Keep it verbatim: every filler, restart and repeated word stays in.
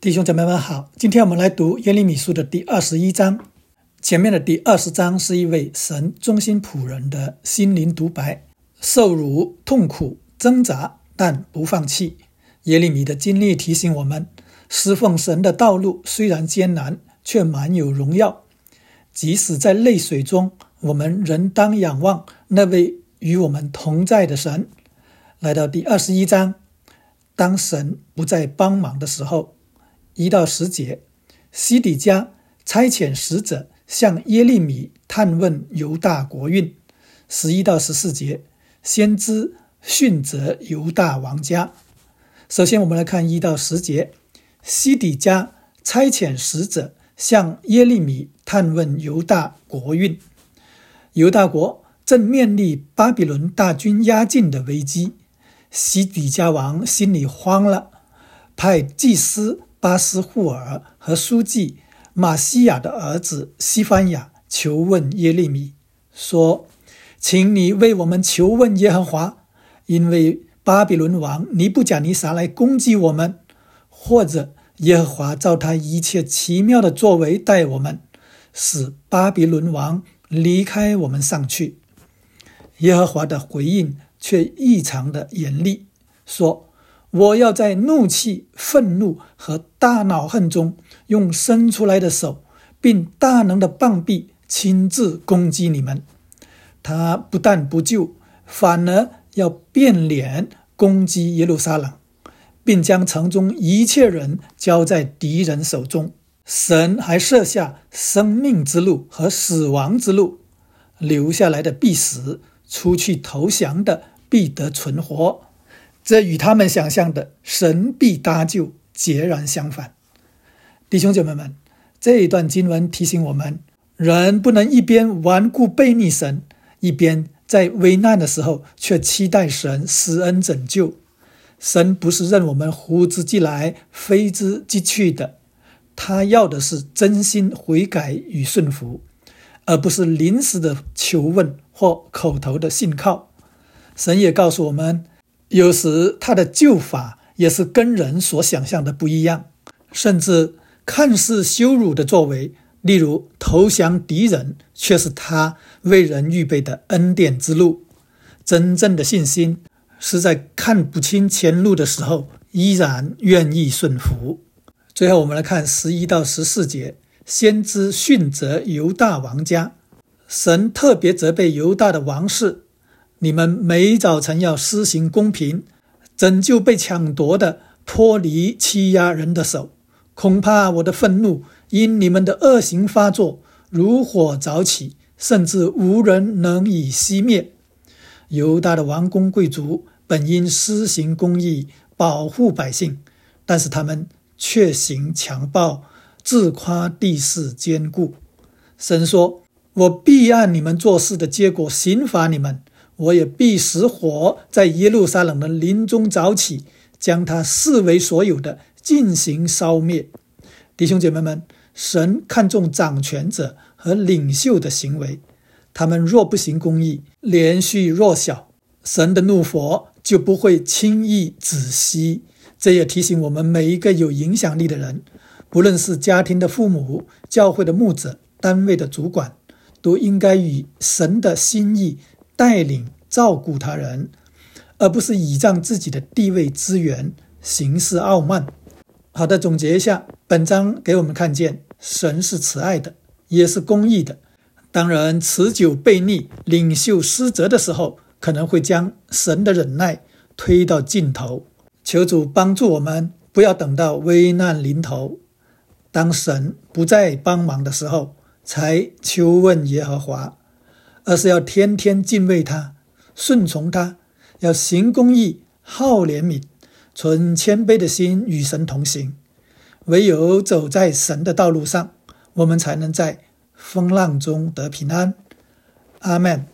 弟兄姐妹们好，今天我们来读耶利米书的第二十一章。前面的第二十章是一位神忠心仆人的心灵独白，受辱、痛苦、挣扎，但不放弃。耶利米的经历提醒我们，侍奉神的道路虽然艰难，却满有荣耀。即使在泪水中，我们仍当仰望那位与我们同在的神。来到第二十一章，当神不再帮忙的时候，一到十节，西底家差遣使者向耶利米探问犹大国运。十一到十四节，先知训责犹大王家。首先我们来看一到十节，西底家差遣使者向耶利米探问犹大国运。犹大国正面临巴比伦大军压境的危机，西底家王心里慌了，派祭司巴斯户尔和书记马西亚的儿子西番雅求问耶利米，说：请你为我们求问耶和华，因为巴比伦王尼布甲尼撒来攻击我们，或者耶和华照他一切奇妙的作为待我们，使巴比伦王离开我们上去。耶和华的回应却异常的严厉，说：我要在怒气、愤怒和大恼恨中，用伸出来的手并大能的棒臂亲自攻击你们。他不但不救，反而要变脸攻击耶路撒冷，并将城中一切人交在敌人手中。神还设下生命之路和死亡之路，留下来的必死，出去投降的必得存活。这与他们想象的神必搭救截然相反。弟兄姐妹们，这一段经文提醒我们，人不能一边顽固悖逆神，一边在危难的时候却期待神施恩拯救。神不是任我们呼之即来挥之即去的，他要的是真心悔改与顺服，而不是临时的求问或口头的信靠。神也告诉我们，有时他的救法也是跟人所想象的不一样，甚至看似羞辱的作为，例如投降敌人，却是他为人预备的恩典之路。真正的信心是在看不清前路的时候，依然愿意顺服。最后我们来看十一到十四节，先知训责犹大王家。神特别责备犹大的王室，你们每早晨要施行公平，拯救被抢夺的，脱离欺压人的手。恐怕我的愤怒因你们的恶行发作，如火早起，甚至无人能以熄灭。犹大的王公贵族本应施行公义，保护百姓，但是他们却行强暴，自夸地势坚固。神说：我必按你们做事的结果刑罚你们，我也必使火在耶路撒冷的林中早起，将它视为所有的进行烧灭。弟兄姐妹们，神看重掌权者和领袖的行为，他们若不行公义，连续弱小，神的怒火就不会轻易止息。这也提醒我们每一个有影响力的人，不论是家庭的父母、教会的牧者、单位的主管，都应该以神的心意带领照顾他人，而不是倚仗自己的地位资源，行事傲慢。好的，总结一下，本章给我们看见神是慈爱的，也是公义的。当人持久悖逆、领袖失责的时候，可能会将神的忍耐推到尽头。求主帮助我们，不要等到危难临头，当神不再帮忙的时候才求问耶和华，而是要天天敬畏他，顺从他，要行公义，好怜悯，存谦卑的心与神同行。唯有走在神的道路上，我们才能在风浪中得平安。阿们。